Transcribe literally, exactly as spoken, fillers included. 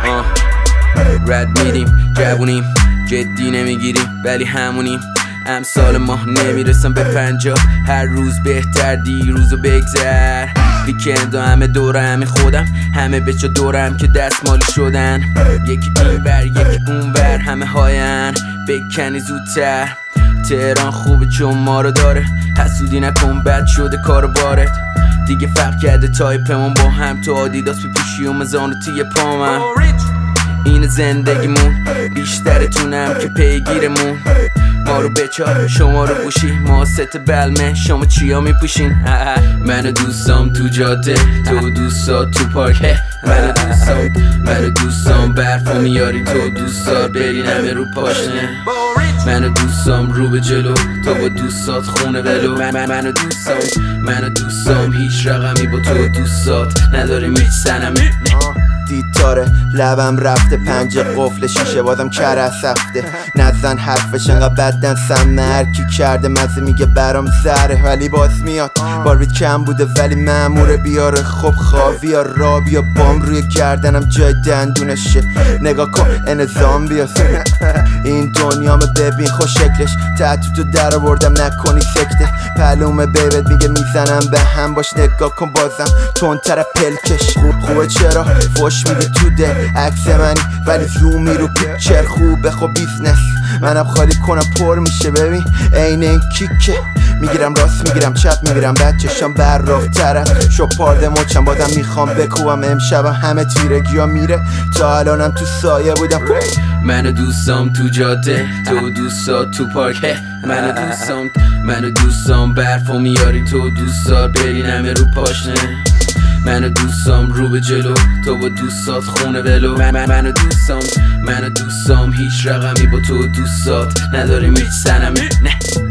آه رد میدیم جوونیم جدی نمیگیریم ولی همونیم امسال ما نمیرسم به پنجاه هر روز بهتر دیروزو بگذر ویکند و همه دوره همه خودم همه بچه دورم که دستمالی شدن یکی این ور یکی اون ور همه هاین بکنی زودتر تهران خوبه چون ما رو داره حسودی نکن بد شده کار بارت دیگه فرق کرده تایپمون با هم تو آدیداس بپوشی و مزان رو توی پامم این زندگیمون بیشترتونم که پیگیرمون ما رو بچار شما رو گوشی ما ست بلمه شما چیا میپوشین منو دوستام تو جاده تو دوستا تو پارک منو دوستام منو دوستام برفو میاری تو دوستا برین همه رو پاشنه منو دوستام رو به جلو تو با دوستات خونه ولو من منو دوستام منو دوستام هیچ رقمی با تو دوستات نداریم هیچ سنمی دیدتاره لبم رفته پنجه قفل شیشه بازم کره سفته نزن حرفش انقدر بدن سمه هرکی کرده مزه میگه برام زهره ولی باز میاد باروید کم بوده ولی ماموره بیاره خب خواوی را بیا بام روی گردنم جای دندونشه نگاه کن انظام بیا این دنیامه ببین خوش شکلش تحت تو در آوردم نکنی سکته پلومه بیبت میگه میزنم به هم باش نگاه کن بازم تندتر پلکش خوبه چرا فوش میدی تو دل عکس منی ولی زومی رو پیکچر خوبه خب بیزنس منم خالی کنم پر میشه ببین عین این کیکه میگیرم راست میگیرم چپ میگیرم بچه‌شام براق طرف شو پارده مچم بازم میخوام بکوبم امشبم همه تیرگی ها میره تا الانم تو سایه بودم منو دوستام تو جاده تو دوستا تو پارک منو دوستام منو دوستام برفو میاری تو دوستا برین همه رو پاشنه منو دوستام رو به جلو تو با دوستات خونه ولو من منو دوستام منو دوستام هیچ رقمی با تو دوستات نداریم هیچ سنمی نه